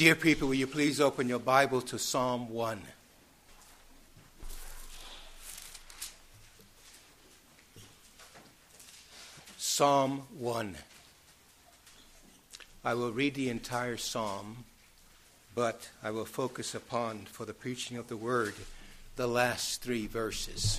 Dear people, will you please open your Bible to Psalm 1. Psalm 1. I will read the entire psalm, but I will focus upon, for the preaching of the word, the last 3 verses.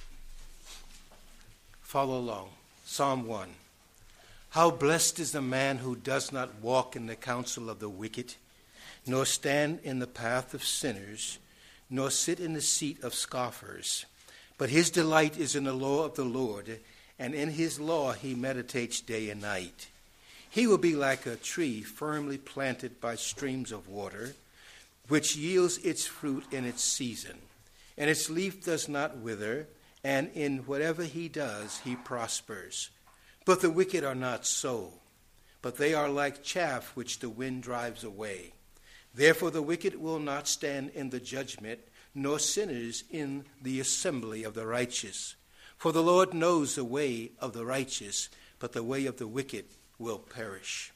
Follow along. Psalm 1. How blessed is the man who does not walk in the counsel of the wicked, nor stand in the path of sinners, nor sit in the seat of scoffers. But his delight is in the law of the Lord, and in his law he meditates day and night. He will be like a tree firmly planted by streams of water, which yields its fruit in its season, and its leaf does not wither, and in whatever he does he prospers. But the wicked are not so, but they are like chaff which the wind drives away. Therefore the wicked will not stand in the judgment, nor sinners in the assembly of the righteous. For the Lord knows the way of the righteous, but the way of the wicked will perish.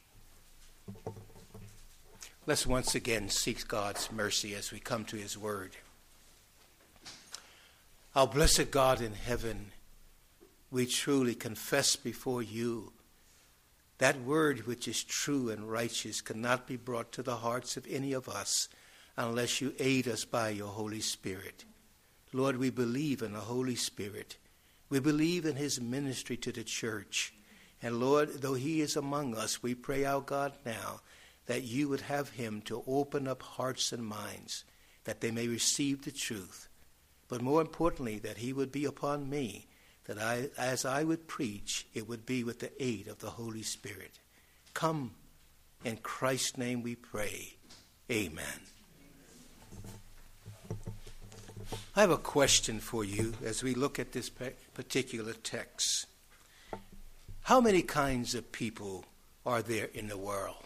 Let's once again seek God's mercy as we come to his word. Our blessed God in heaven, we truly confess before you that word which is true and righteous cannot be brought to the hearts of any of us unless you aid us by your Holy Spirit. Lord, we believe in the Holy Spirit. We believe in his ministry to the church. And Lord, though he is among us, we pray, our God, now that you would have him to open up hearts and minds, that they may receive the truth. But more importantly, that he would be upon me, that as I would preach, it would be with the aid of the Holy Spirit. Come, in Christ's name we pray. Amen. I have a question for you as we look at this particular text. How many kinds of people are there in the world?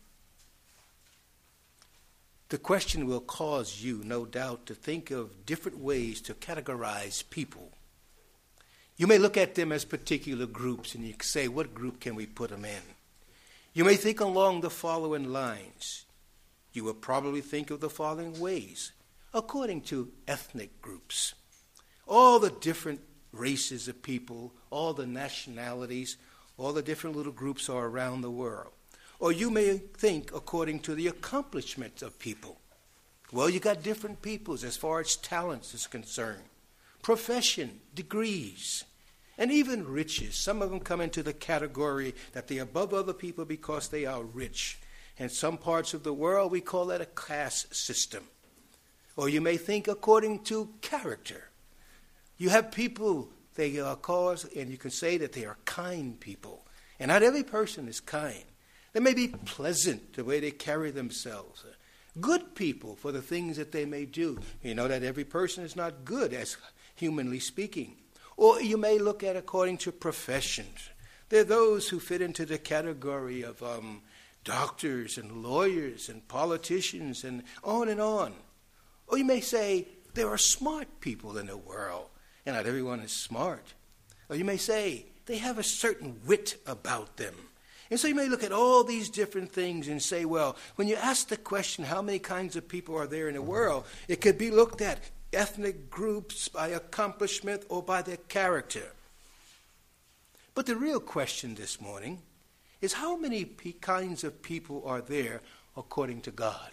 The question will cause you, no doubt, to think of different ways to categorize people. You may look at them as particular groups, and you can say, what group can we put them in? You may think along the following lines. You will probably think of the following ways. According to ethnic groups, all the different races of people, all the nationalities, all the different little groups are around the world. Or you may think according to the accomplishments of people. Well, you got different peoples as far as talents is concerned. Profession, degrees, and even riches. Some of them come into the category that they're above other people because they are rich. In some parts of the world, we call that a class system. Or you may think according to character. You have people, they are called, and you can say that they are kind people. And not every person is kind. They may be pleasant the way they carry themselves. Good people for the things that they may do. You know that every person is not good, as humanly speaking. Or you may look at according to professions. There are those who fit into the category of doctors and lawyers and politicians and on and on. Or you may say there are smart people in the world, and not everyone is smart. Or you may say they have a certain wit about them. And so you may look at all these different things and say, well, when you ask the question, how many kinds of people are there in the world, it could be looked at ethnic groups by accomplishment or by their character. But the real question this morning is how many kinds of people are there according to God?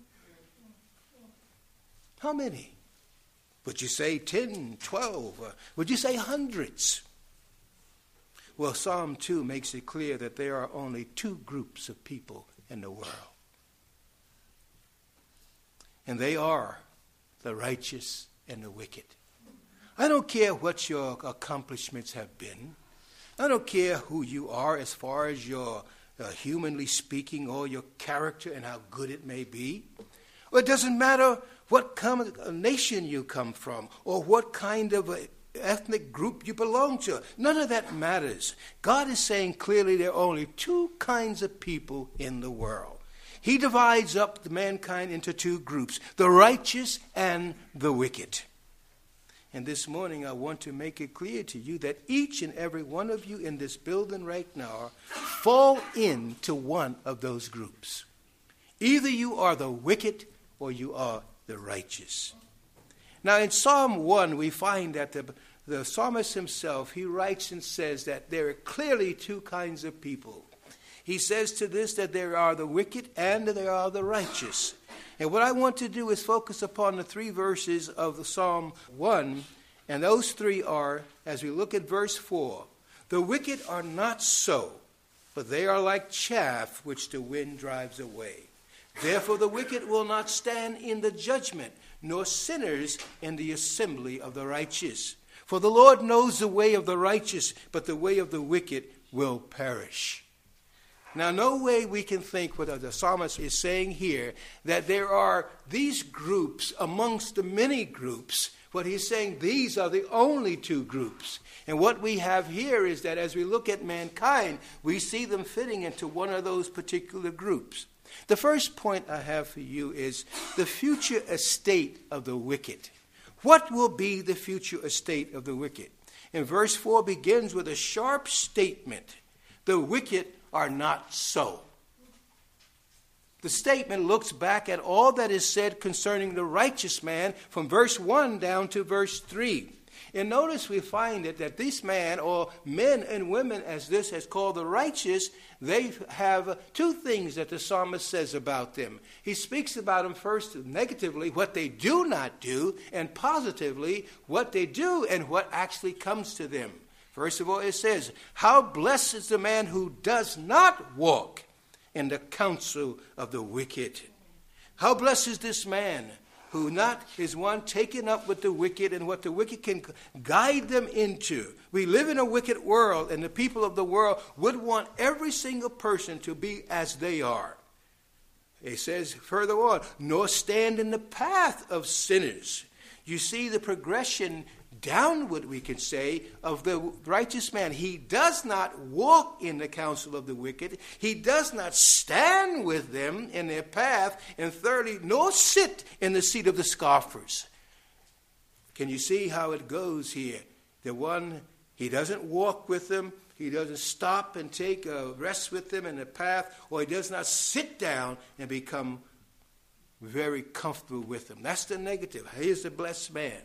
How many? Would you say 10, 12? Would you say hundreds? Well, Psalm 2 makes it clear that there are only 2 groups of people in the world. And they are the righteous and the wicked. I don't care what your accomplishments have been. I don't care who you are as far as your humanly speaking or your character and how good it may be. Or it doesn't matter what nation you come from or what kind of ethnic group you belong to. None of that matters. God is saying clearly there are only 2 kinds of people in the world. He divides up the mankind into 2 groups, the righteous and the wicked. And this morning I want to make it clear to you that each and every one of you in this building right now fall into one of those groups. Either you are the wicked or you are the righteous. Now in Psalm 1 we find that the psalmist himself, he writes and says that there are clearly two kinds of people. He says to this that there are the wicked and there are the righteous. And what I want to do is focus upon the 3 verses of the Psalm 1. And those 3 are, as we look at verse 4, the wicked are not so, but they are like chaff which the wind drives away. Therefore the wicked will not stand in the judgment, nor sinners in the assembly of the righteous. For the Lord knows the way of the righteous, but the way of the wicked will perish. Now, no way we can think what the psalmist is saying here, that there are these groups amongst the many groups. What he's saying, these are the only 2 groups. And what we have here is that as we look at mankind, we see them fitting into one of those particular groups. The first point I have for you is the future estate of the wicked. What will be the future estate of the wicked? And verse 4 begins with a sharp statement. The wicked are not so. The statement looks back at all that is said concerning the righteous man from verse 1 down to verse 3. And notice we find that this man, or men and women as this has called the righteous, they have 2 things that the psalmist says about them. He speaks about them first negatively, what they do not do, and positively what they do and what actually comes to them. First of all, it says, how blessed is the man who does not walk in the counsel of the wicked. How blessed is this man who not is one taken up with the wicked and what the wicked can guide them into. We live in a wicked world, and the people of the world would want every single person to be as they are. It says further on, nor stand in the path of sinners. You see the progression downward, we can say, of the righteous man. He does not walk in the counsel of the wicked. He does not stand with them in their path. And thirdly, nor sit in the seat of the scoffers. Can you see how it goes here? The one, he doesn't walk with them. He doesn't stop and take a rest with them in the path. Or he does not sit down and become very comfortable with them. That's the negative. Here's the blessed man.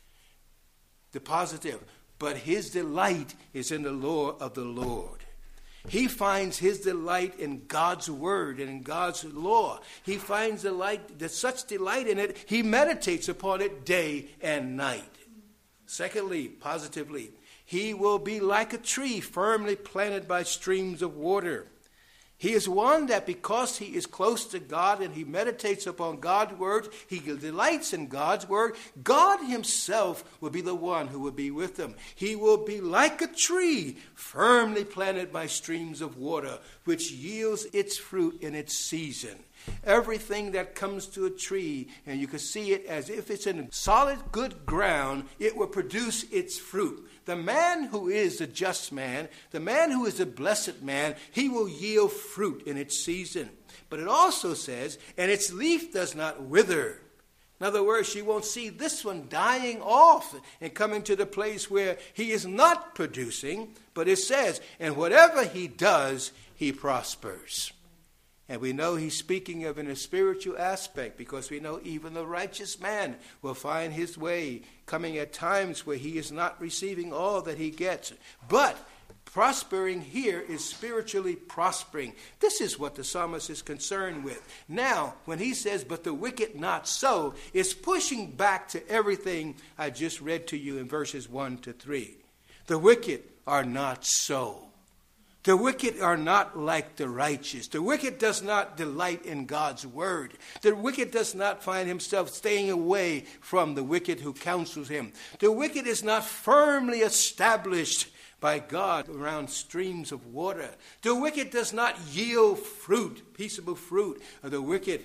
The positive, but his delight is in the law of the Lord. He finds his delight in God's word and in God's law. He finds such delight in it, he meditates upon it day and night. Secondly, positively, he will be like a tree firmly planted by streams of water. He is one that because he is close to God and he meditates upon God's word, he delights in God's word, God himself will be the one who will be with him. He will be like a tree firmly planted by streams of water, which yields its fruit in its season. Everything that comes to a tree, and you can see it as if it's in solid, good ground, it will produce its fruit. The man who is the just man, the man who is the blessed man, he will yield fruit in its season. But it also says, and its leaf does not wither. In other words, you won't see this one dying off and coming to the place where he is not producing. But it says, and whatever he does, he prospers. And we know he's speaking of in a spiritual aspect, because we know even the righteous man will find his way coming at times where he is not receiving all that he gets. But prospering here is spiritually prospering. This is what the psalmist is concerned with. Now, when he says, but the wicked not so, it's pushing back to everything I just read to you in verses 1 to 3. The wicked are not so. The wicked are not like the righteous. The wicked does not delight in God's word. The wicked does not find himself staying away from the wicked who counsels him. The wicked is not firmly established by God around streams of water. The wicked does not yield fruit, peaceable fruit. The wicked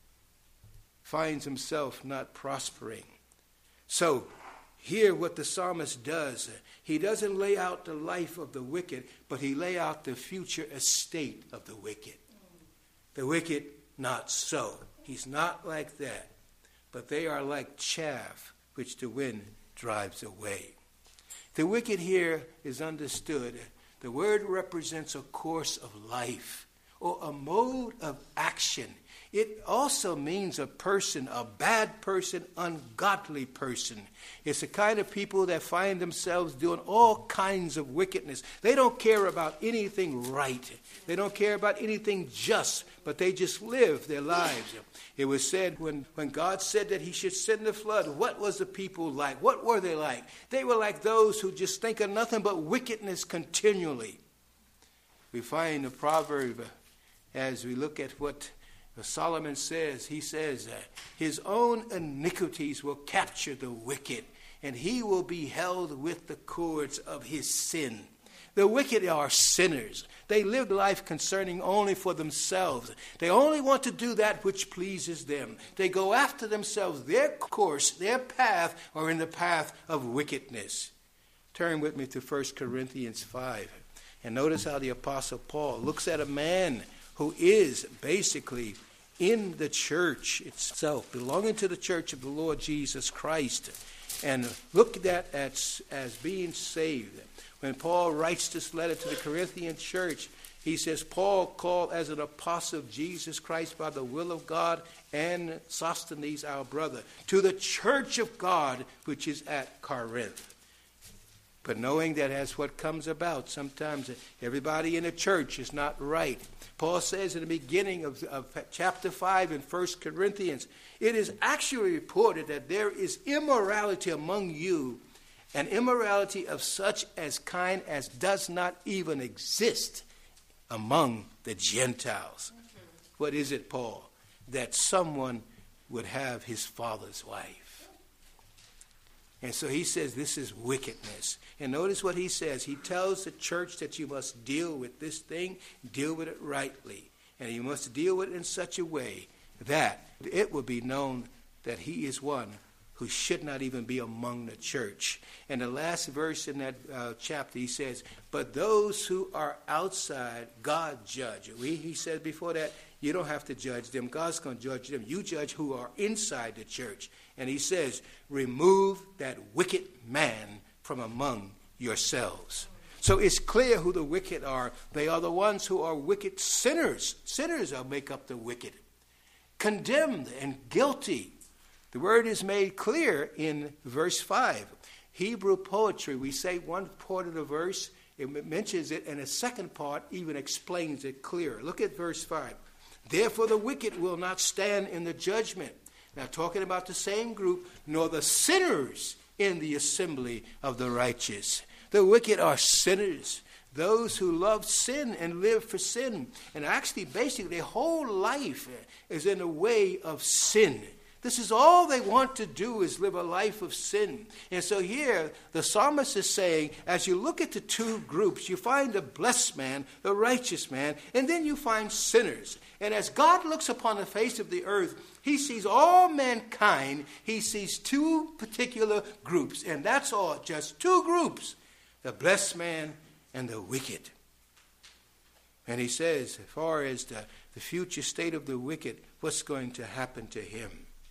finds himself not prospering. So, here what the psalmist does, he doesn't lay out the life of the wicked, but he lay out the future estate of the wicked. The wicked, not so. He's not like that. But they are like chaff which the wind drives away. The wicked here is understood. The word represents a course of life. or a mode of action. It also means a person, a bad person, ungodly person. It's the kind of people that find themselves doing all kinds of wickedness. They don't care about anything right. They don't care about anything just, but they just live their lives. It was said when God said that he should send the flood, what was the people like? What were they like? They were like those who just think of nothing but wickedness continually. We find the proverb as we look at what Solomon says. He says his own iniquities will capture the wicked, and he will be held with the cords of his sin. The wicked are sinners. They live life concerning only for themselves. They only want to do that which pleases them. They go after themselves. Their course, their path, are in the path of wickedness. Turn with me to 1 Corinthians 5. And notice how the Apostle Paul looks at a man who is basically in the church itself, belonging to the church of the Lord Jesus Christ, and looked at as being saved. When Paul writes this letter to the Corinthian church, he says, Paul, called as an apostle of Jesus Christ by the will of God, and Sosthenes our brother, to the church of God which is at Corinth. But knowing that as what comes about, sometimes everybody in the church is not right. Paul says in the beginning of chapter 5 in 1 Corinthians, it is actually reported that there is immorality among you, an immorality of such as kind as does not even exist among the Gentiles. What is it, Paul? That someone would have his father's wife. And so he says this is wickedness. And notice what he says. He tells the church that you must deal with this thing, deal with it rightly. And you must deal with it in such a way that it will be known that he is one who should not even be among the church. And the last verse in that chapter, he says, but those who are outside, God judge. He said before that, you don't have to judge them. God's going to judge them. You judge who are inside the church. And he says, remove that wicked man from among yourselves. So it's clear who the wicked are. They are the ones who are wicked sinners. Sinners make up the wicked. Condemned and guilty. The word is made clear in verse 5. Hebrew poetry, we say one part of the verse, it mentions it, and the second part even explains it clearer. Look at verse 5. Therefore the wicked will not stand in the judgment. Now talking about the same group, nor the sinners in the assembly of the righteous. The wicked are sinners. Those who love sin and live for sin. And actually, basically, their whole life is in a way of sin. This is all they want to do is live a life of sin. And so here, the psalmist is saying, as you look at the two groups, you find the blessed man, the righteous man, and then you find sinners. And as God looks upon the face of the earth, he sees all mankind. He sees two particular groups, and that's all, just two groups, the blessed man and the wicked. And he says, as far as the future state of the wicked, what's going to happen to him?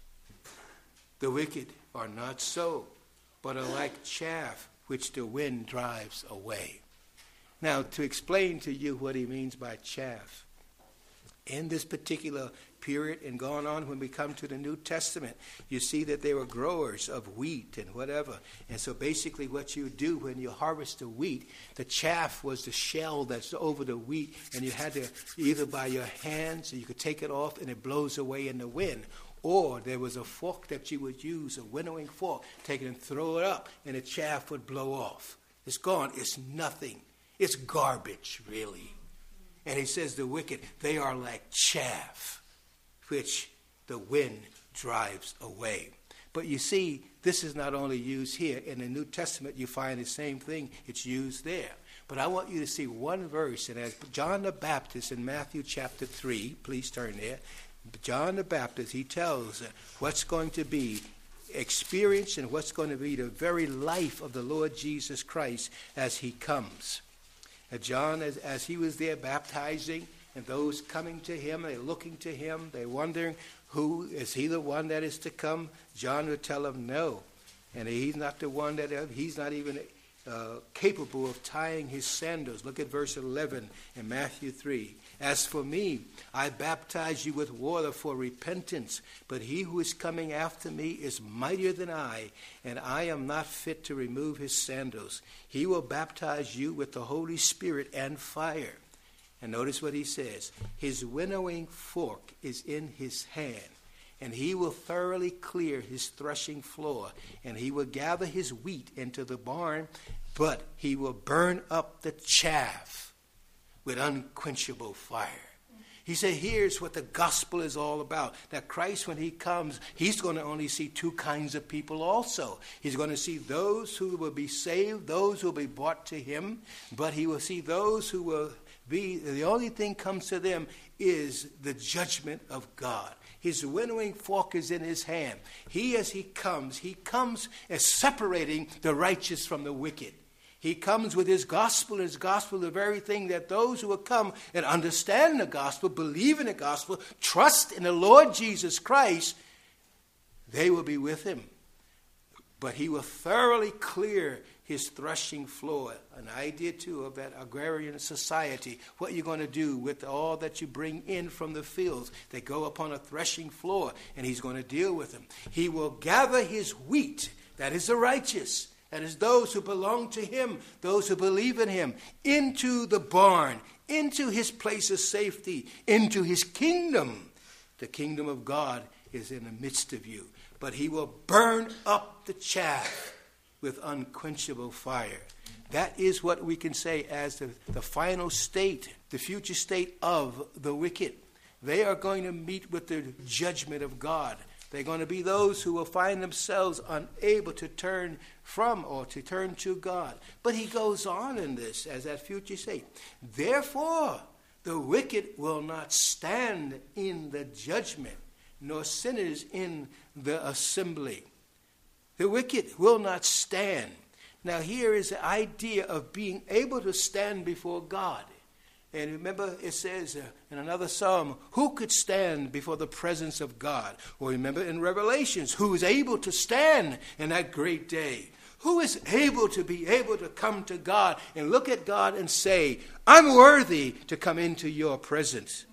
The wicked are not so, but are like chaff which the wind drives away. Now, to explain to you what he means by chaff, in this particular period and going on when we come to the New Testament, you see that they were growers of wheat and whatever. And so basically what you do when you harvest the wheat, the chaff was the shell that's over the wheat, and you had to either by your hands, or you could take it off and it blows away in the wind. Or there was a fork that you would use, a winnowing fork, take it and throw it up, and the chaff would blow off. It's gone. It's nothing. It's garbage, really. And he says the wicked, they are like chaff, which the wind drives away. But you see, this is not only used here. In the New Testament, you find the same thing. It's used there. But I want you to see one verse, and as John the Baptist in Matthew chapter 3, please turn there. John the Baptist, he tells what's going to be experienced and what's going to be the very life of the Lord Jesus Christ as he comes. And John, as he was there baptizing, and those coming to him, they're looking to him, they're wondering, who is he the one that is to come? John would tell them no. And he's not the one he's not even capable of tying his sandals. Look at verse 11 in Matthew 3. As for me, I baptize you with water for repentance, but he who is coming after me is mightier than I, and I am not fit to remove his sandals. He will baptize you with the Holy Spirit and fire. And notice what he says. His winnowing fork is in his hand, and he will thoroughly clear his threshing floor, and he will gather his wheat into the barn, but he will burn up the chaff with unquenchable fire. He said, here's what the gospel is all about. That Christ, when he comes, he's going to only see two kinds of people also. He's going to see those who will be saved, those who will be brought to him, but he will see those who will be, the only thing comes to them is the judgment of God. His winnowing fork is in his hand. As he comes as separating the righteous from the wicked. He comes with his gospel, the very thing that those who will come and understand the gospel, believe in the gospel, trust in the Lord Jesus Christ, they will be with him. But he will thoroughly clear his threshing floor. An idea, too, of that agrarian society. What you're going to do with all that you bring in from the fields. They go upon a threshing floor, and he's going to deal with them. He will gather his wheat, that is the righteous, that is those who belong to him, those who believe in him, into the barn, into his place of safety, into his kingdom. The kingdom of God is in the midst of you. But he will burn up the chaff with unquenchable fire. That is what we can say as the final state, the future state of the wicked. They are going to meet with the judgment of God. They're going to be those who will find themselves unable to turn from or to turn to God. But he goes on in this as that future state. Therefore, the wicked will not stand in the judgment, nor sinners in the assembly. The wicked will not stand. Now here is the idea of being able to stand before God. And remember it says in another psalm, who could stand before the presence of God? Or remember in Revelations, who is able to stand in that great day? Who is able to come to God and look at God and say, I'm worthy to come into your presence?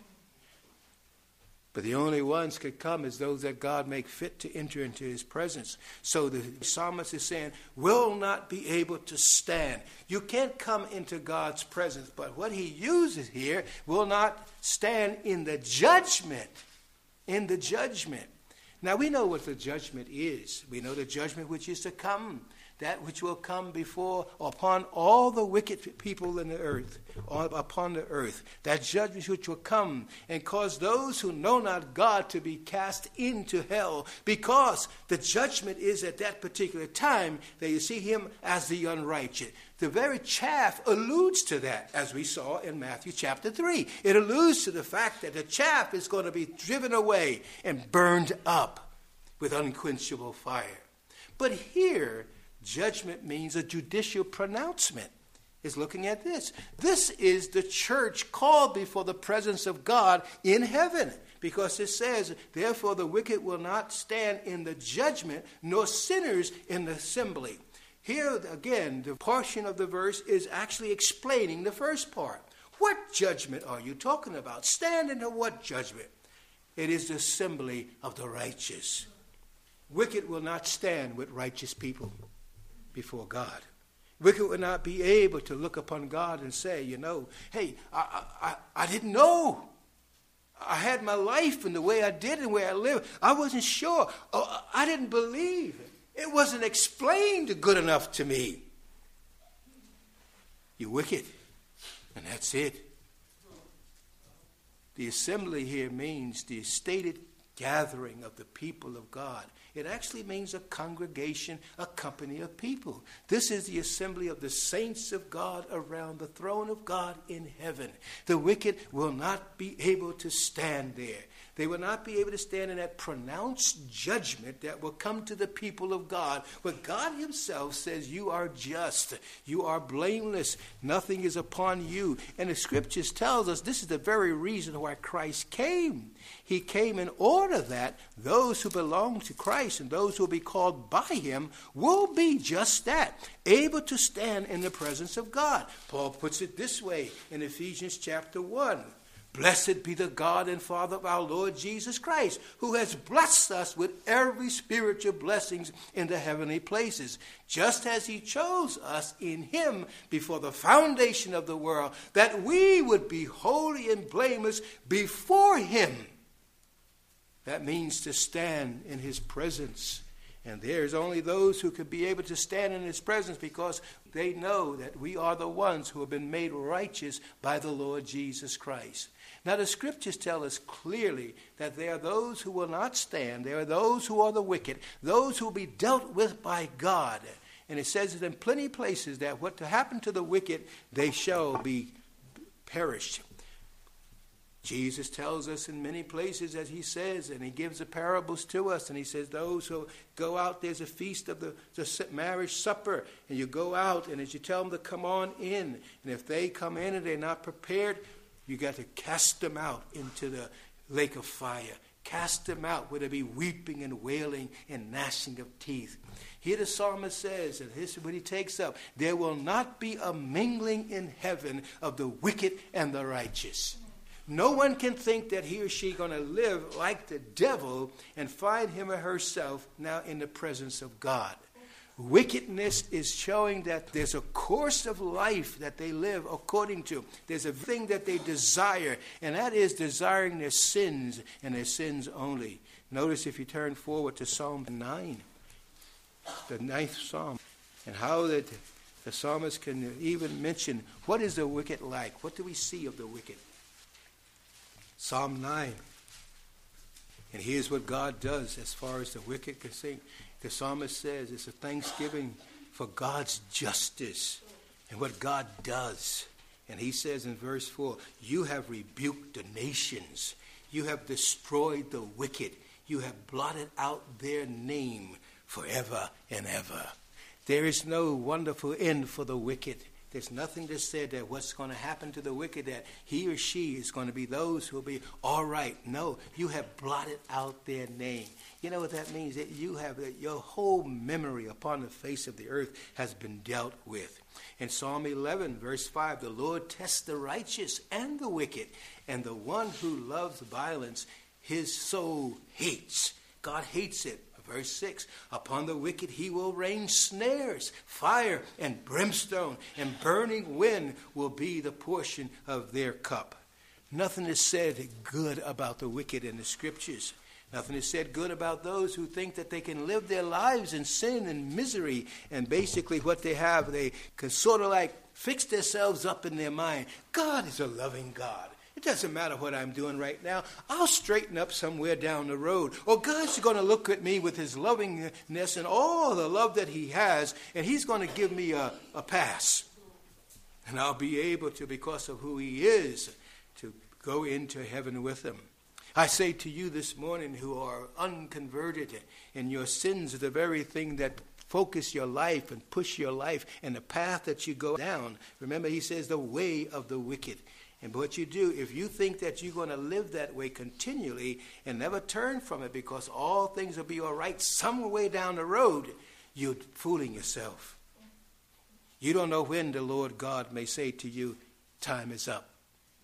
But the only ones could come is those that God make fit to enter into his presence. So the psalmist is saying, will not be able to stand. You can't come into God's presence, but what he uses here, will not stand in the judgment. In the judgment. Now we know what the judgment is. We know the judgment which is to come. That which will come before upon all the wicked people in the earth, or upon the earth. That judgment which will come and cause those who know not God to be cast into hell, because the judgment is at that particular time that you see him as the unrighteous. The very chaff alludes to that, as we saw in Matthew chapter 3. It alludes to the fact that the chaff is going to be driven away and burned up with unquenchable fire. But here, judgment means a judicial pronouncement. Is looking at this. This is the church called before the presence of God in heaven. Because it says, therefore the wicked will not stand in the judgment, nor sinners in the assembly. Here again, the portion of the verse is actually explaining the first part. What judgment are you talking about? Stand into what judgment? It is the assembly of the righteous. Wicked will not stand with righteous people before God. Wicked will not be able to look upon God and say, hey, I didn't know. I had my life and the way I did and where I lived. I wasn't sure. I didn't believe. It wasn't explained good enough to me. You're wicked. And that's it. The assembly here means the stated gathering of the people of God. It actually means a congregation, a company of people. This is the assembly of the saints of God around the throne of God in heaven. The wicked will not be able to stand there. They will not be able to stand in that pronounced judgment that will come to the people of God. But God himself says, you are just. You are blameless. Nothing is upon you. And the scriptures tells us this is the very reason why Christ came. He came in order that those who belong to Christ and those who will be called by him will be just that, able to stand in the presence of God. Paul puts it this way in Ephesians chapter 1. Blessed be the God and Father of our Lord Jesus Christ, who has blessed us with every spiritual blessings in the heavenly places, just as he chose us in him before the foundation of the world, that we would be holy and blameless before him. That means to stand in his presence. And there's only those who could be able to stand in his presence because they know that we are the ones who have been made righteous by the Lord Jesus Christ. Now the scriptures tell us clearly that there are those who will not stand. There are those who are the wicked, those who will be dealt with by God. And it says it in plenty of places that what to happen to the wicked, they shall be perished. Jesus tells us in many places, as he says, and he gives the parables to us, and he says those who go out, there's a feast of the marriage supper, and you go out, and as you tell them to come on in, and if they come in and they're not prepared, you got to cast them out into the lake of fire. Cast them out where there be weeping and wailing and gnashing of teeth. Here the psalmist says, and this is what he takes up, there will not be a mingling in heaven of the wicked and the righteous. No one can think that he or she is going to live like the devil and find him or herself now in the presence of God. Wickedness is showing that there's a course of life that they live according to. There's a thing that they desire, and that is desiring their sins and their sins only. Notice if you turn forward to Psalm 9, the 9th Psalm, and how that the psalmist can even mention what is the wicked like? What do we see of the wicked? Psalm 9. And here's what God does as far as the wicked can sing. The psalmist says it's a thanksgiving for God's justice and what God does. And he says in verse 4, you have rebuked the nations. You have destroyed the wicked. You have blotted out their name forever and ever. There is no wonderful end for the wicked. There's nothing that said that what's going to happen to the wicked, that he or she is going to be those who will be all right. No, you have blotted out their name. You know what that means? That you have your whole memory upon the face of the earth has been dealt with. In Psalm 11, verse 5, the Lord tests the righteous and the wicked, and the one who loves violence, his soul hates. God hates it. Verse 6, upon the wicked he will rain snares, fire and brimstone, and burning wind will be the portion of their cup. Nothing is said good about the wicked in the scriptures. Nothing is said good about those who think that they can live their lives in sin and misery, and basically what they have, they can sort of like fix themselves up in their mind. God is a loving God. It doesn't matter what I'm doing right now. I'll straighten up somewhere down the road. Or God's going to look at me with his lovingness and all the love that he has, and he's going to give me a pass. And I'll be able to, because of who he is, to go into heaven with him. I say to you this morning who are unconverted, and your sins are the very thing that focus your life and push your life and the path that you go down. Remember, he says the way of the wicked. And what you do, if you think that you're going to live that way continually and never turn from it because all things will be all right somewhere way down the road, you're fooling yourself. You don't know when the Lord God may say to you, time is up.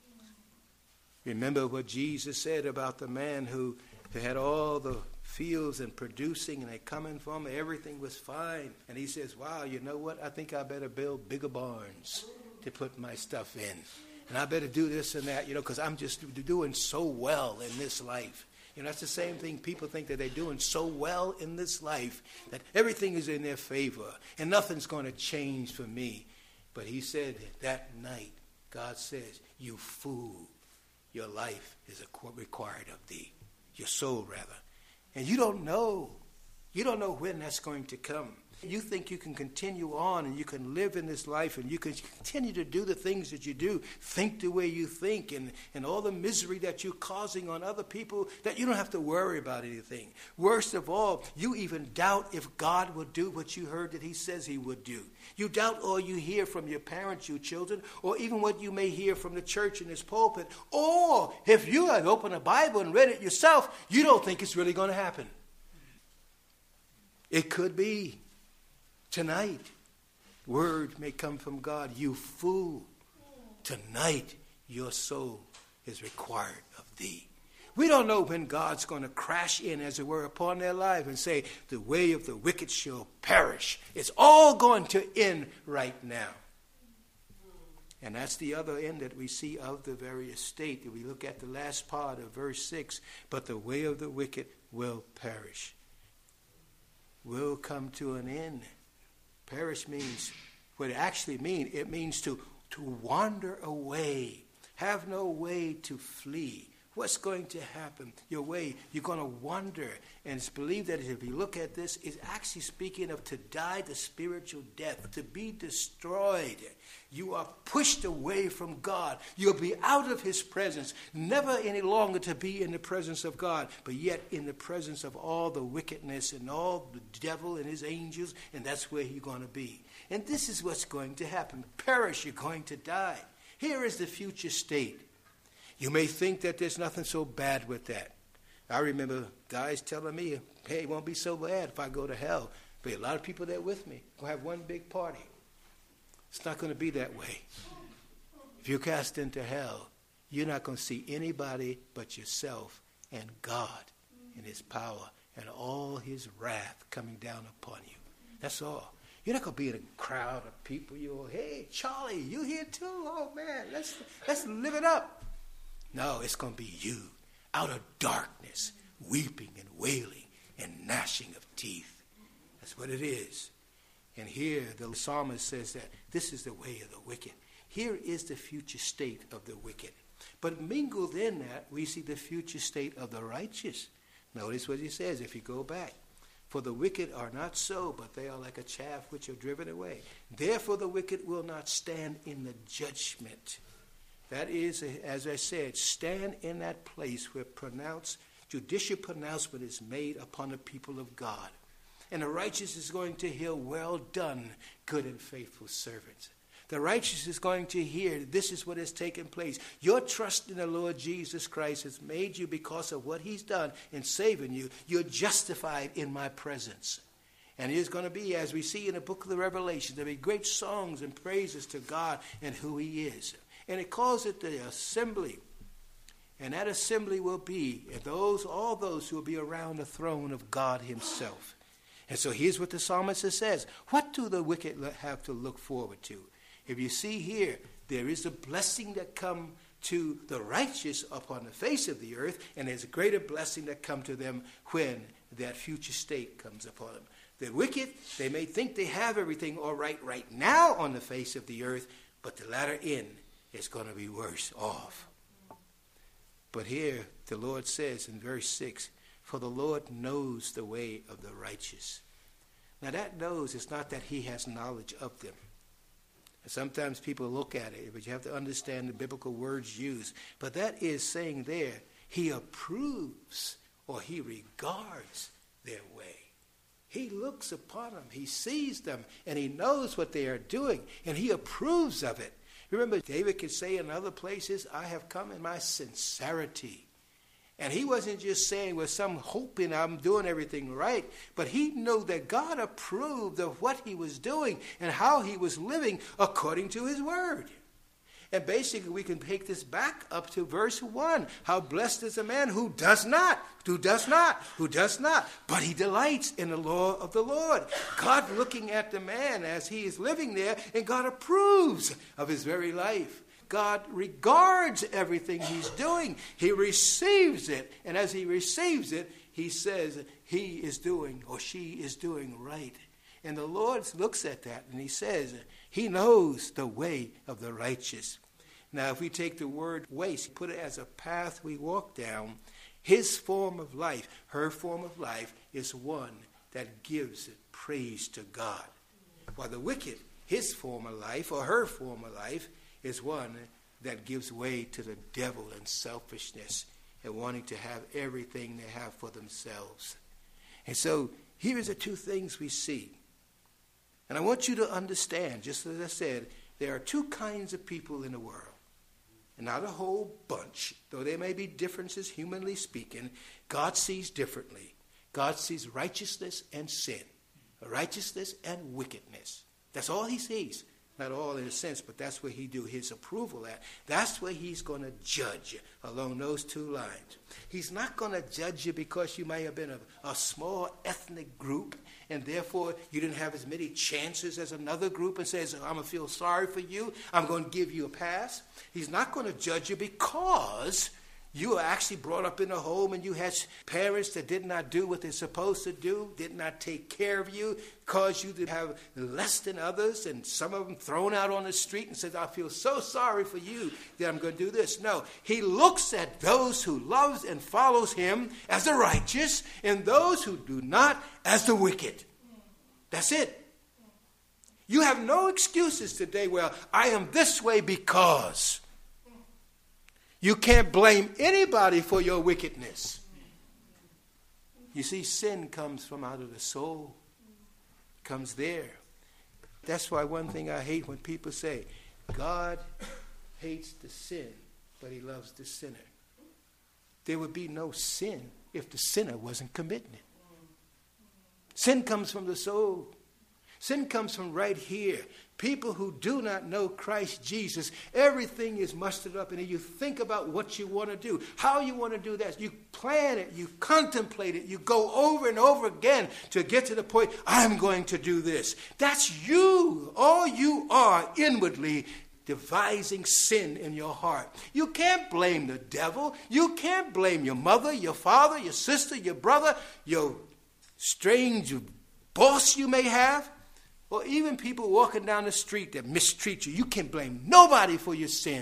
Remember what Jesus said about the man who had all the fields and producing, and they coming from him, everything was fine. And he says, wow, you know what? I think I better build bigger barns to put my stuff in. And I better do this and that, because I'm just doing so well in this life. That's the same thing. People think that they're doing so well in this life that everything is in their favor and nothing's going to change for me. But he said that night, God says, you fool, your life is required of thee, your soul rather. And you don't know when that's going to come. You think you can continue on and you can live in this life and you can continue to do the things that you do, think the way you think, and all the misery that you're causing on other people, that you don't have to worry about anything. Worst of all, you even doubt if God will do what you heard that he says he would do. You doubt all you hear from your parents, you children, or even what you may hear from the church in this pulpit. Or if you have opened a Bible and read it yourself, you don't think it's really going to happen. It could be tonight. Word may come from God. You fool. Tonight your soul is required of thee. We don't know when God's going to crash in, as it were, upon their life and say, the way of the wicked shall perish. It's all going to end right now. And that's the other end that we see of the very estate. If we look at the last part of verse 6, but the way of the wicked will perish. Will come to an end. Perish means, what it actually means, it means to wander away. Have no way to flee. What's going to happen? Your way, you're going to wander. And it's believed that if you look at this, it's actually speaking of to die the spiritual death, to be destroyed. You are pushed away from God. You'll be out of his presence, never any longer to be in the presence of God, but yet in the presence of all the wickedness and all the devil and his angels, and that's where you're going to be. And this is what's going to happen. Perish, you're going to die. Here is the future state. You may think that there's nothing so bad with that. I remember guys telling me, hey, it won't be so bad if I go to hell. But a lot of people there with me. We'll have one big party. It's not going to be that way. If you're cast into hell, you're not going to see anybody but yourself and God and his power and all his wrath coming down upon you. That's all. You're not going to be in a crowd of people. You're, hey, Charlie, you here too? Oh, man, let's live it up. No, it's going to be you, out of darkness, weeping and wailing and gnashing of teeth. That's what it is. And here the psalmist says that this is the way of the wicked. Here is the future state of the wicked. But mingled in that, we see the future state of the righteous. Notice what he says if you go back. For the wicked are not so, but they are like a chaff which are driven away. Therefore the wicked will not stand in the judgment. That is, as I said, stand in that place where judicial pronouncement is made upon the people of God. And the righteous is going to hear, well done, good and faithful servants. The righteous is going to hear, this is what has taken place. Your trust in the Lord Jesus Christ has made you, because of what he's done in saving you, you're justified in my presence. And it is going to be, as we see in the book of the Revelation, there'll be great songs and praises to God and who he is. And it calls it the assembly. And that assembly will be all those who will be around the throne of God himself. And so here's what the psalmist says. What do the wicked have to look forward to? If you see here, there is a blessing that come to the righteous upon the face of the earth, and there's a greater blessing that come to them when that future state comes upon them. The wicked, they may think they have everything all right now on the face of the earth, but the latter end is going to be worse off. But here the Lord says in verse 6, for the Lord knows the way of the righteous. Now that knows is not that he has knowledge of them. And sometimes people look at it, but you have to understand the biblical words used. But that is saying there, he approves or he regards their way. He looks upon them, he sees them, and he knows what they are doing, and he approves of it. Remember, David could say in other places, I have come in my sincerity. And he wasn't just saying with some hoping I'm doing everything right, but he knew that God approved of what he was doing and how he was living according to his word. And basically we can take this back up to verse 1. How blessed is a man who does not, but he delights in the law of the Lord. God looking at the man as he is living there, and God approves of his very life. God regards everything he's doing. He receives it. And as he receives it, he says he is doing or she is doing right. And the Lord looks at that and he says he knows the way of the righteous. Now, if we take the word way, put it as a path we walk down, his form of life, her form of life is one that gives praise to God. While the wicked, his former life or her former life, is one that gives way to the devil and selfishness and wanting to have everything they have for themselves. And so here is the two things we see. And I want you to understand, just as I said, there are two kinds of people in the world. And not a whole bunch, though there may be differences humanly speaking. God sees differently. God sees righteousness and sin, righteousness and wickedness. That's all he sees. Not all in a sense, but that's where he do his approval at. That's where he's going to judge you along those two lines. He's not going to judge you because you may have been a small ethnic group and therefore you didn't have as many chances as another group and says, I'm going to feel sorry for you. I'm going to give you a pass. He's not going to judge you because you were actually brought up in a home and you had parents that did not do what they're supposed to do, did not take care of you, caused you to have less than others, and some of them thrown out on the street and said, I feel so sorry for you that I'm going to do this. No, he looks at those who loves and follows him as the righteous and those who do not as the wicked. That's it. You have no excuses today, well, I am this way because. You can't blame anybody for your wickedness. You see, sin comes from out of the soul. It comes there. That's why one thing I hate when people say, God hates the sin, but he loves the sinner. There would be no sin if the sinner wasn't committing it. Sin comes from the soul. Sin comes from right here. People who do not know Christ Jesus, everything is mustered up and you think about what you want to do, how you want to do that. You plan it, you contemplate it, you go over and over again to get to the point, I'm going to do this. That's you. All you are inwardly devising sin in your heart. You can't blame the devil. You can't blame your mother, your father, your sister, your brother, your strange boss you may have. Or even people walking down the street that mistreat you. You can't blame nobody for your sin.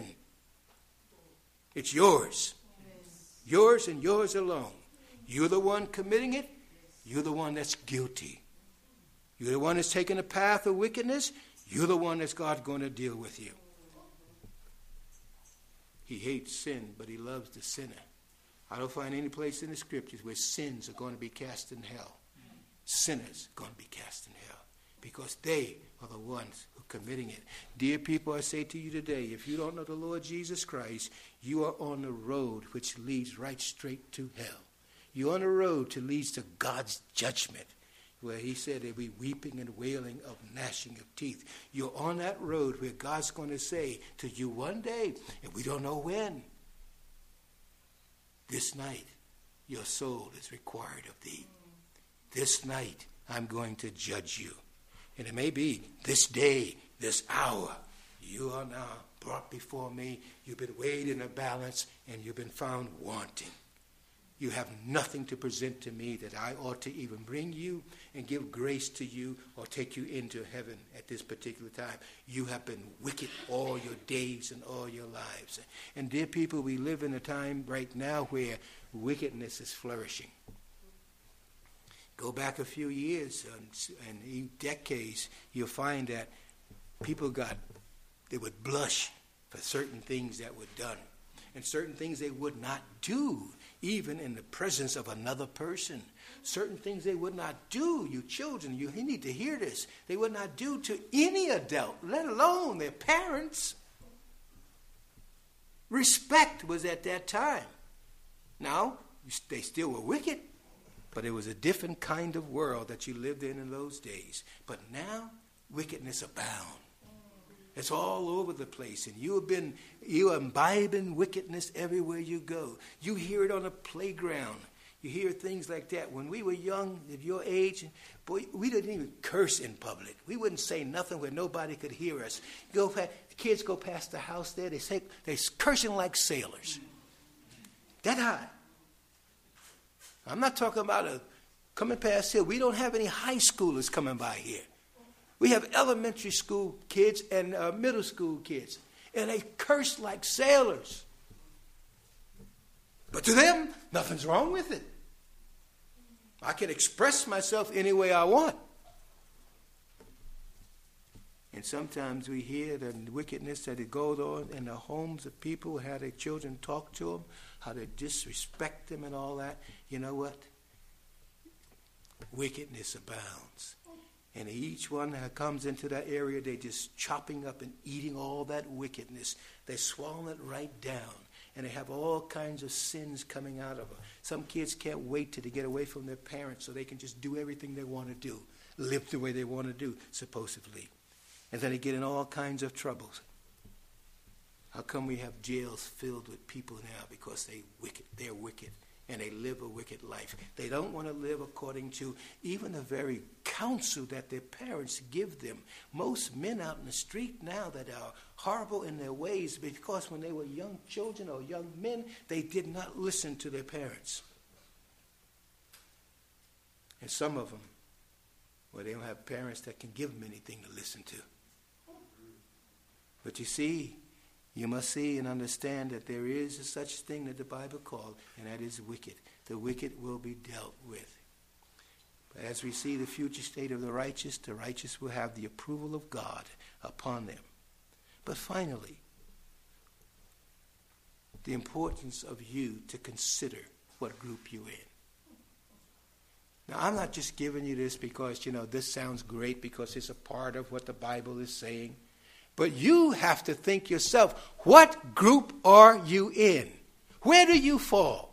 It's yours. Yours and yours alone. You're the one committing it. You're the one that's guilty. You're the one that's taking the path of wickedness. You're the one that's God going to deal with you. He hates sin, but he loves the sinner. I don't find any place in the scriptures where sins are going to be cast in hell. Sinners are going to be cast in hell. Because they are the ones who are committing it. Dear people, I say to you today, if you don't know the Lord Jesus Christ, you are on the road which leads right straight to hell. You're on a road that leads to God's judgment, where he said there'll be weeping and wailing of gnashing of teeth. You're on that road where God's going to say to you one day, and we don't know when, this night your soul is required of thee. This night I'm going to judge you. And it may be this day, this hour, you are now brought before me. You've been weighed in a balance and you've been found wanting. You have nothing to present to me that I ought to even bring you and give grace to you or take you into heaven at this particular time. You have been wicked all your days and all your lives. And dear people, we live in a time right now where wickedness is flourishing. Go back a few years and decades, you'll find that people they would blush for certain things that were done. And certain things they would not do, even in the presence of another person. Certain things they would not do, you children, you need to hear this. They would not do to any adult, let alone their parents. Respect was at that time. Now, they still were wicked. But it was a different kind of world that you lived in those days. But now, wickedness abound. It's all over the place. And you are imbibing wickedness everywhere you go. You hear it on the playground. You hear things like that. When we were young, at your age, boy, we didn't even curse in public. We wouldn't say nothing where nobody could hear us. The kids go past the house there, they're cursing like sailors. That high. I'm not talking about coming past here. We don't have any high schoolers coming by here. We have elementary school kids and middle school kids. And they curse like sailors. But to them, nothing's wrong with it. I can express myself any way I want. And sometimes we hear the wickedness that it goes on in the homes of people, how their children talk to them, how they disrespect them and all that. You know what? Wickedness abounds. And each one that comes into that area, they're just chopping up and eating all that wickedness. They swallow it right down. And they have all kinds of sins coming out of them. Some kids can't wait till they get away from their parents so they can just do everything they want to do, live the way they want to do, supposedly. And then they get in all kinds of troubles. How come we have jails filled with people now? Because they're wicked, and they live a wicked life. They don't want to live according to even the very counsel that their parents give them. Most men out in the street now that are horrible in their ways because when they were young children or young men, they did not listen to their parents. And some of them, well, they don't have parents that can give them anything to listen to. But you see, you must see and understand that there is a such thing that the Bible called, and that is wicked. The wicked will be dealt with. But as we see the future state of the righteous will have the approval of God upon them. But finally, the importance of you to consider what group you're in. Now, I'm not just giving you this because, this sounds great because it's a part of what the Bible is saying. But you have to think yourself, what group are you in? Where do you fall?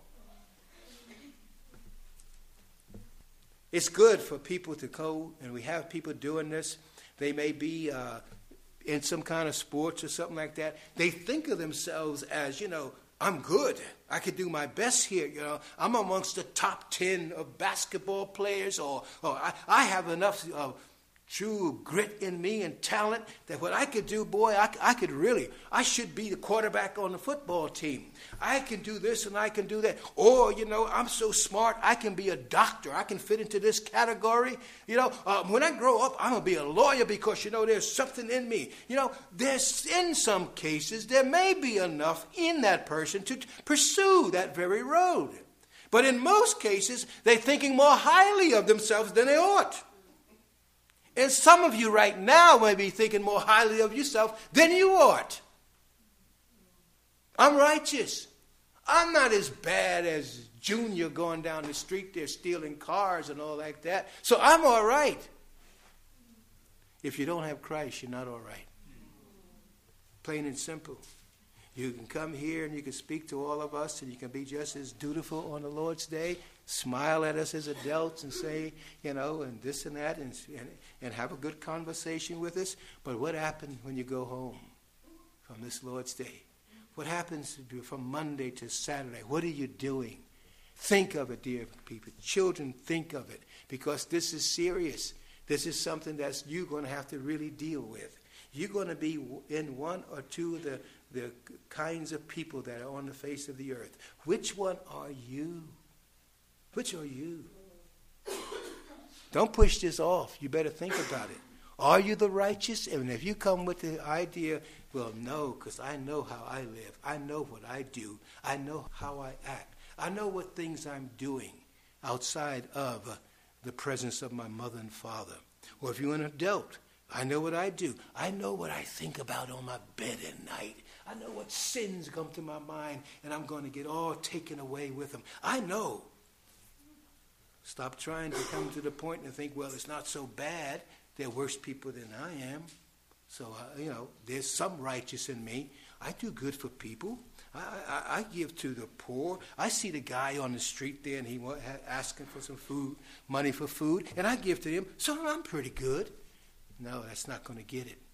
It's good for people to go, and we have people doing this. They may be in some kind of sports or something like that. They think of themselves as, I'm good. I could do my best here. I'm amongst the top 10 of basketball players, or I have enough true grit in me and talent that what I could do, boy, I should be the quarterback on the football team. I can do this and I can do that. Or, I'm so smart, I can be a doctor. I can fit into this category. When I grow up, I'm going to be a lawyer because, there's something in me. There's, in some cases, there may be enough in that person to pursue that very road. But in most cases, they're thinking more highly of themselves than they ought. And some of you right now may be thinking more highly of yourself than you ought. I'm righteous. I'm not as bad as Junior going down the street there stealing cars and all like that. So I'm all right. If you don't have Christ, you're not all right. Plain and simple. You can come here and you can speak to all of us and you can be just as dutiful on the Lord's Day. Smile at us as adults and say, and this and that and have a good conversation with us. But what happened when you go home from this Lord's Day? What happens from Monday to Saturday? What are you doing? Think of it, dear people. Children, think of it. Because this is serious. This is something that you're going to have to really deal with. You're going to be in one or two of the kinds of people that are on the face of the earth. Which one are you? Which are you? Don't push this off. You better think about it. Are you the righteous? And if you come with the idea, well, no, because I know how I live. I know what I do. I know how I act. I know what things I'm doing outside of the presence of my mother and father. Or if you're an adult, I know what I do. I know what I think about on my bed at night. I know what sins come to my mind, and I'm going to get all taken away with them. I know. Stop trying to come to the point and think, well, it's not so bad. There are worse people than I am. So, there's some righteous in me. I do good for people. I give to the poor. I see the guy on the street there and he asking for some food, money for food, and I give to him. So I'm pretty good. No, that's not going to get it.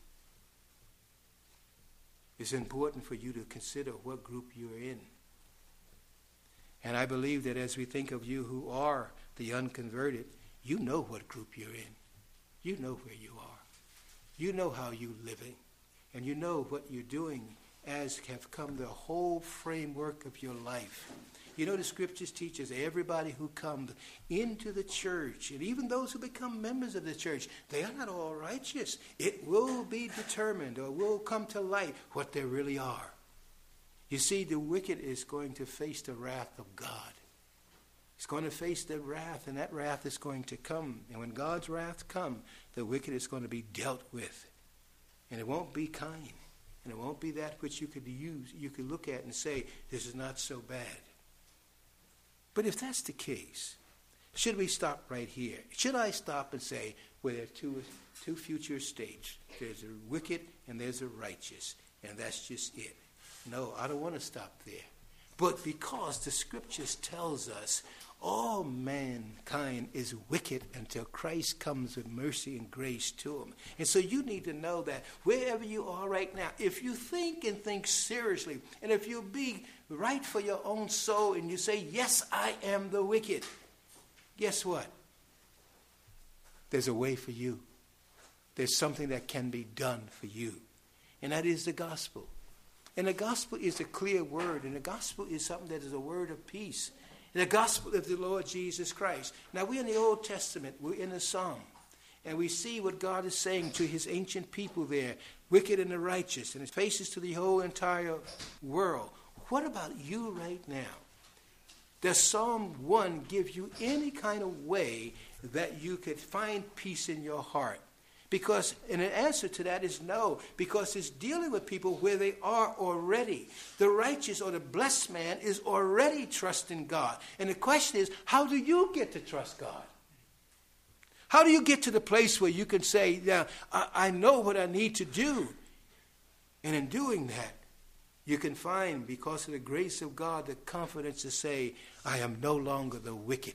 It's important for you to consider what group you're in. And I believe that as we think of you who are the unconverted, you know what group you're in. You know where you are. You know how you're living. And you know what you're doing as have come the whole framework of your life. The scriptures teach us everybody who comes into the church, and even those who become members of the church, they are not all righteous. It will be determined or will come to light what they really are. You see, the wicked is going to face the wrath of God. He's going to face the wrath, and that wrath is going to come. And when God's wrath comes, the wicked is going to be dealt with. And it won't be kind. And it won't be that which you could look at and say, this is not so bad. But if that's the case, should we stop right here? Should I stop and say, well, there are two future states. There's a wicked and there's a righteous. And that's just it. No, I don't want to stop there. But because the scriptures tells us all mankind is wicked until Christ comes with mercy and grace to them. And so you need to know that wherever you are right now, if you think and think seriously, and if you be right for your own soul and you say, yes, I am the wicked, guess what? There's a way for you. There's something that can be done for you. And that is the gospel. And the gospel is a clear word. And the gospel is something that is a word of peace. And the gospel of the Lord Jesus Christ. Now, we're in the Old Testament. We're in the Psalm. And we see what God is saying to his ancient people there. Wicked and the righteous. And it faces to the whole entire world. What about you right now? Does Psalm 1 give you any kind of way that you could find peace in your heart? Because, and an answer to that is no, because it's dealing with people where they are already. The righteous or the blessed man is already trusting God. And the question is, how do you get to trust God? How do you get to the place where you can say, yeah, I know what I need to do? And in doing that, you can find, because of the grace of God, the confidence to say, I am no longer the wicked.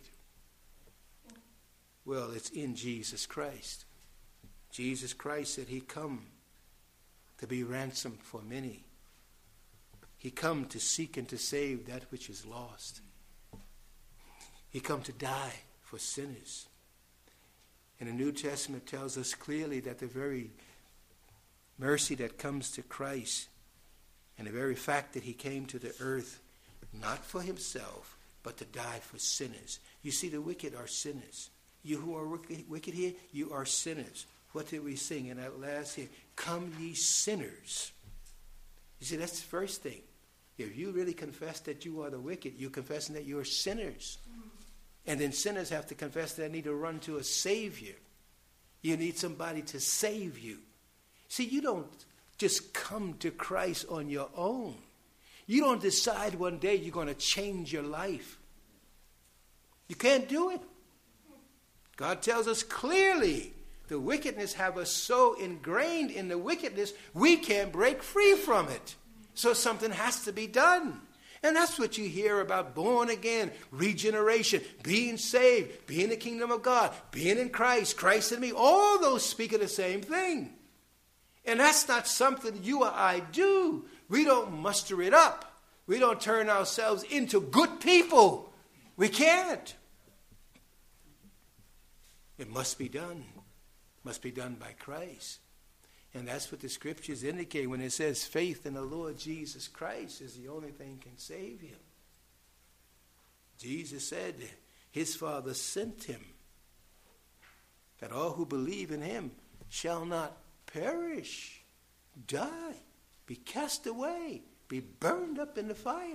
Well, it's in Jesus Christ. Jesus Christ said he come to be ransomed for many. He come to seek and to save that which is lost. He come to die for sinners. And the New Testament tells us clearly that the very mercy that comes to Christ and the very fact that he came to the earth, not for himself, but to die for sinners. You see, the wicked are sinners. You who are wicked here, you are sinners. What did we sing in that last hymn? Come ye sinners. You see, that's the first thing. If you really confess that you are the wicked, you're confessing that you are sinners. And then sinners have to confess that they need to run to a Savior. You need somebody to save you. See, you don't just come to Christ on your own. You don't decide one day you're going to change your life. You can't do it. God tells us clearly, the wickedness have us so ingrained in the wickedness, we can't break free from it. So something has to be done. And that's what you hear about born again, regeneration, being saved, being in the kingdom of God, being in Christ, Christ in me. All those speak of the same thing. And that's not something you or I do. We don't muster it up. We don't turn ourselves into good people. We can't. It must be done. Must be done by Christ. And that's what the scriptures indicate when it says faith in the Lord Jesus Christ is the only thing can save you. Jesus said his Father sent him, that all who believe in him shall not perish, die, be cast away, be burned up in the fire.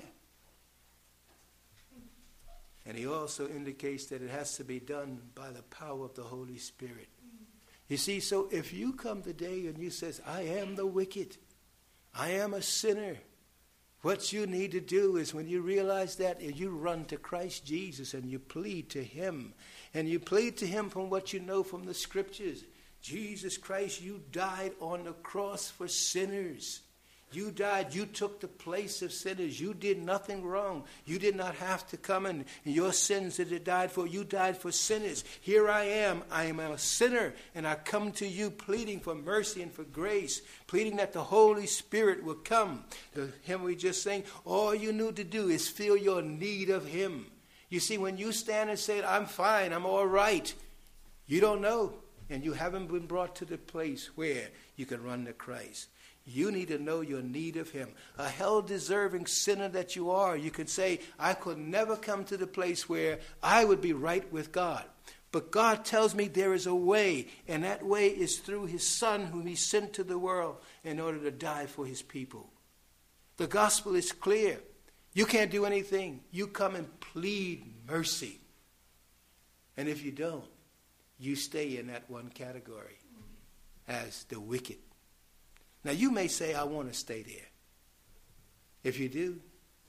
And he also indicates that it has to be done by the power of the Holy Spirit. You see, so if you come today and you says, I am the wicked, I am a sinner, what you need to do is when you realize that, you run to Christ Jesus and you plead to him. And you plead to him from what you know from the scriptures. Jesus Christ, you died on the cross for sinners. You died. You took the place of sinners. You did nothing wrong. You did not have to come in. Your sins that you died for, you died for sinners. Here I am a sinner, and I come to you pleading for mercy and for grace, pleading that the Holy Spirit will come. The hymn we just sang, all you need to do is feel your need of him. You see, when you stand and say, I'm fine, I'm all right, you don't know, and you haven't been brought to the place where you can run to Christ. You need to know your need of him. A hell-deserving sinner that you are, you can say, I could never come to the place where I would be right with God. But God tells me there is a way, and that way is through his Son whom he sent to the world in order to die for his people. The gospel is clear. You can't do anything. You come and plead mercy. And if you don't, you stay in that one category as the wicked. Now you may say, I want to stay there. If you do,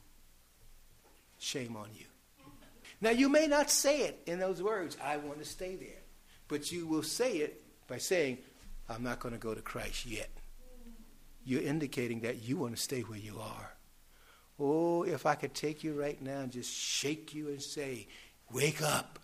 shame on you. Now you may not say it in those words, I want to stay there. But you will say it by saying, I'm not going to go to Christ yet. You're indicating that you want to stay where you are. Oh, if I could take you right now and just shake you and say, wake up,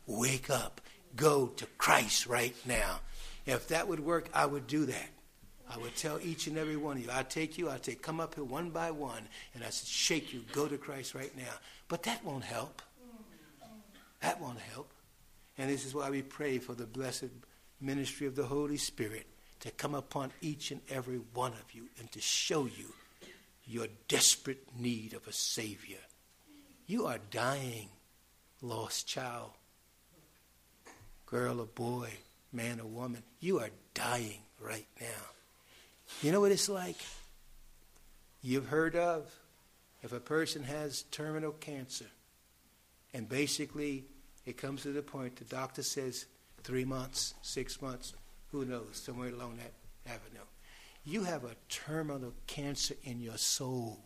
go to Christ right now. If that would work, I would do that. I would tell each and every one of you, come up here one by one, and I said, shake you, go to Christ right now. But that won't help. That won't help. And this is why we pray for the blessed ministry of the Holy Spirit to come upon each and every one of you and to show you your desperate need of a Savior. You are dying, lost child, girl or boy, man or woman. You are dying right now. You know what it's like? You've heard of if a person has terminal cancer, and basically it comes to the point the doctor says 3 months, 6 months, who knows, somewhere along that avenue. You have a terminal cancer in your soul.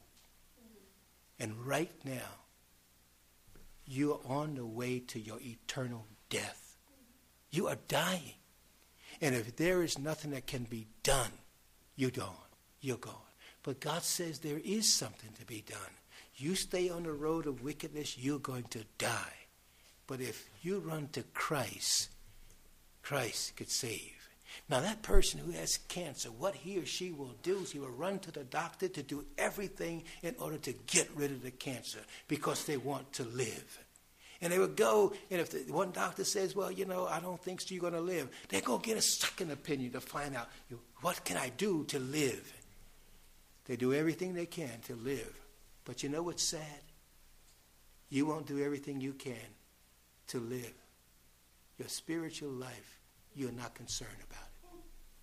And right now, you are on the way to your eternal death. You are dying. And if there is nothing that can be done, you're gone. You're gone. But God says there is something to be done. You stay on the road of wickedness, you're going to die. But if you run to Christ, Christ could save. Now that person who has cancer, what he or she will do is he will run to the doctor to do everything in order to get rid of the cancer because they want to live. And they will go, and if the one doctor says, well, I don't think so, you're going to live, they go get a second opinion to find out, what can I do to live? They do everything they can to live. But you know what's sad? You won't do everything you can to live. Your spiritual life, you're not concerned about it.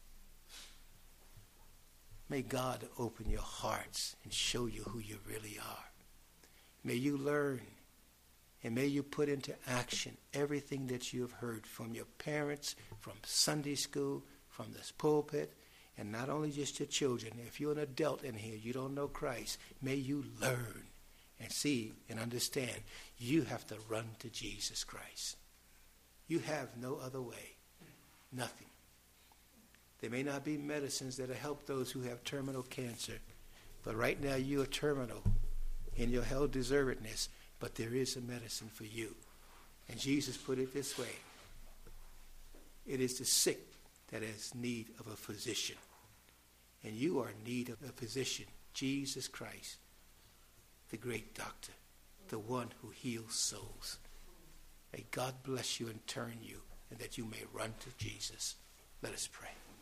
May God open your hearts and show you who you really are. May you learn and may you put into action everything that you have heard from your parents, from Sunday school, from this pulpit, and not only just your children. If you're an adult in here, you don't know Christ, may you learn and see and understand you have to run to Jesus Christ. You have no other way. Nothing. There may not be medicines that will help those who have terminal cancer, but right now you are terminal in your hell deservedness, but there is a medicine for you. And Jesus put it this way. It is the sick that has need of a physician. And you are in need of a physician, Jesus Christ, the great doctor, the one who heals souls. May God bless you and turn you, and that you may run to Jesus. Let us pray.